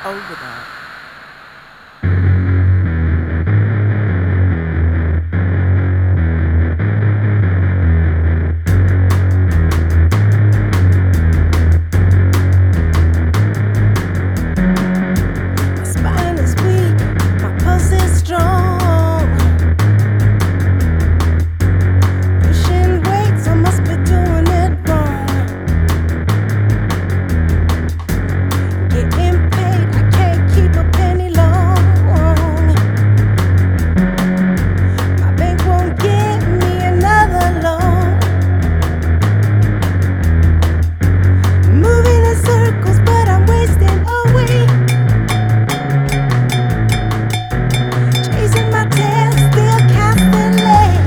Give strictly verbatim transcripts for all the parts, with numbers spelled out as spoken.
over that. My spine is weak, my pulse is strong. Pushing weights, I must be doing it wrong. Getting paid, I can't keep a penny long. My bank won't give me another loan. Moving in circles, but I'm wasting away. Chasing my tail, still casting late.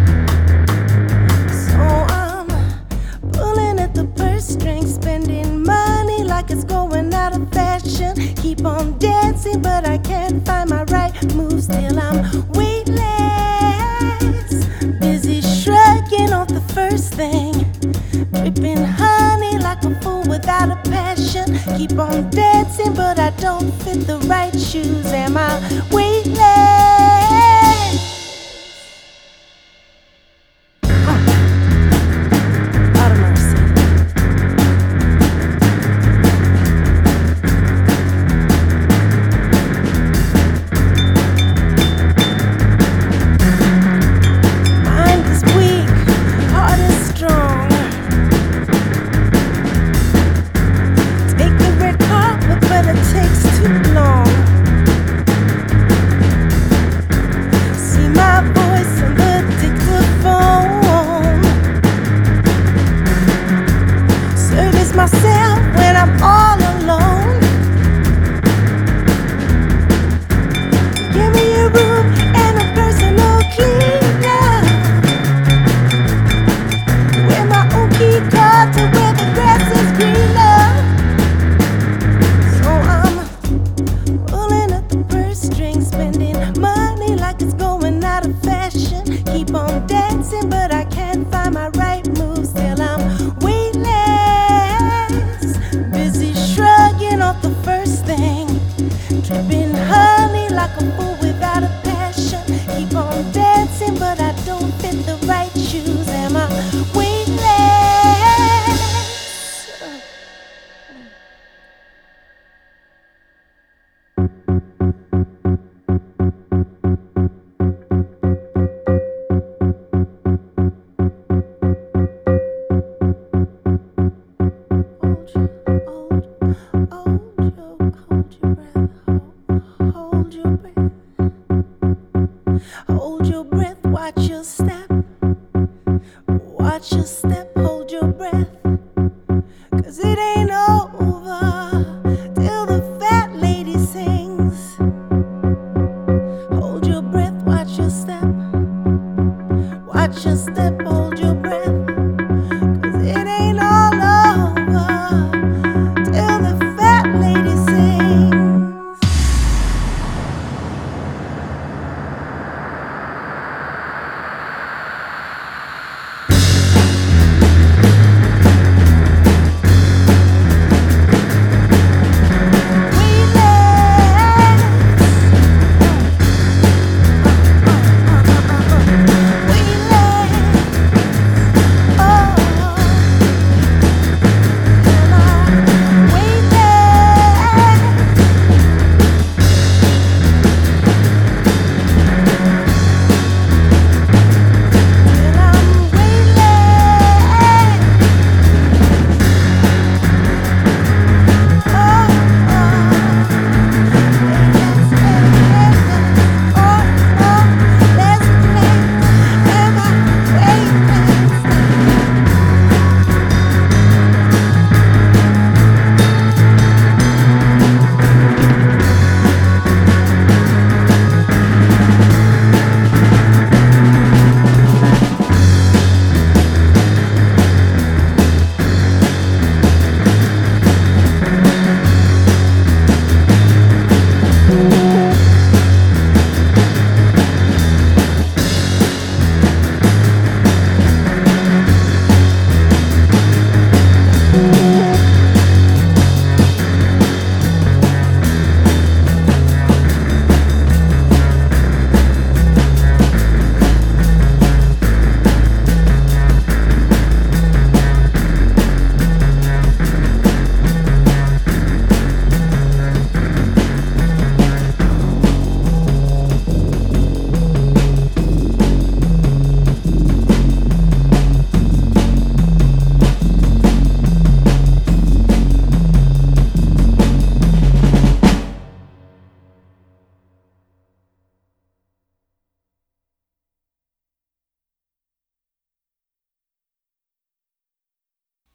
So I'm pulling at the purse string, spending money like it's going out of fashion. Keep on dancing, but I can't find my right move. Still I'm weightless, busy shrugging off the first thing. Dripping honey like a fool without a passion. Keep on dancing, but I don't fit the right shoes. Am I weightless? Uh, Lord of mercy. Mind is weak, heart is strong. Take the red carpet, but it takes too long. See my voice on the dictaphone. Service myself when I'm all alone. Give me a room and a personal cleaner. Wear my own key card to where the grass is greener. So I'm pulling at the purse string, spending money like it's going out of fashion. Keep on dancing, but I can't find my right move. Still I'm weightless, busy shrugging off the first thing. Dripping honey like a fool without a passion. Keep on dancing, but I don't fit the right shoes. Am I weightless? Hold your, hold, hold your, hold your breath. Hold, hold your breath. Hold your breath. Watch your step. Watch your step. Hold your breath. 'Cause it ain't